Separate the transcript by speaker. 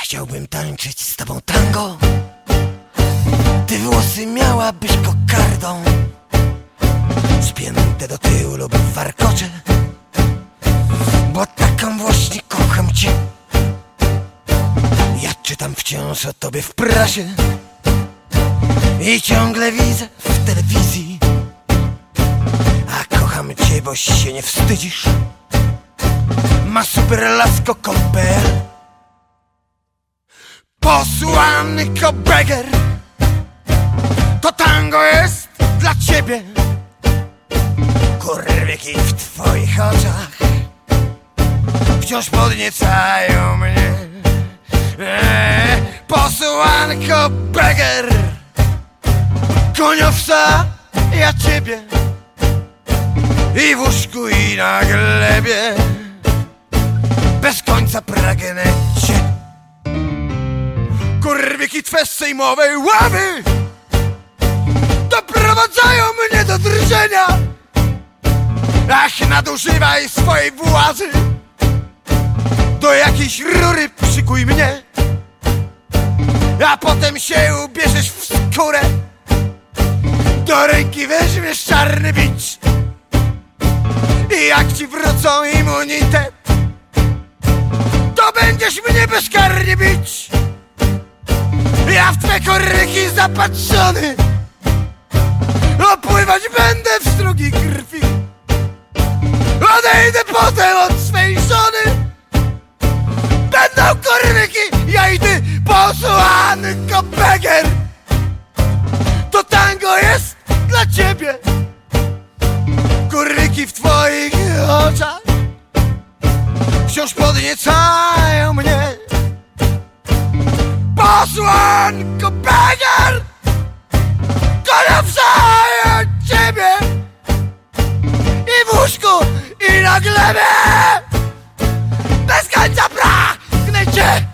Speaker 1: Chciałbym tańczyć z tobą tango. Ty włosy miałabyś kokardą, spięte do tyłu lub w warkocze, bo taką właśnie kocham cię. Ja czytam wciąż o tobie w prasie i ciągle widzę w telewizji. A kocham cię, bo się nie wstydzisz. Ma superlasko.pl. Posłanko Beger, to tango jest dla ciebie. Kurwiki w twoich oczach wciąż podniecają mnie. Posłanko Beger, koniowca ja ciebie, i w łóżku i na glebie bez końca pragnę cię. Kurwiki twe z sejmowej ławy doprowadzają mnie do drżenia. Ach, nadużywaj swojej władzy, do jakiejś rury przykuj mnie, a potem się ubierzesz w skórę, do ręki weźmiesz czarny bicz. I jak ci wrócą immunitet, to będziesz mnie bezkarnie bić. Ja w twe kurwyki zapatrzony opływać będę w strugi krwi. Odejdę potem od swej żony. Będą kurwyki, ja i ty, posłanko Beger. To tango jest dla ciebie. Kurwyki w twoich oczach wciąż podniecają mnie. Posłanko Beger, koniowca ciebie, i w łóżku i na glebie bez końca pragnę cię.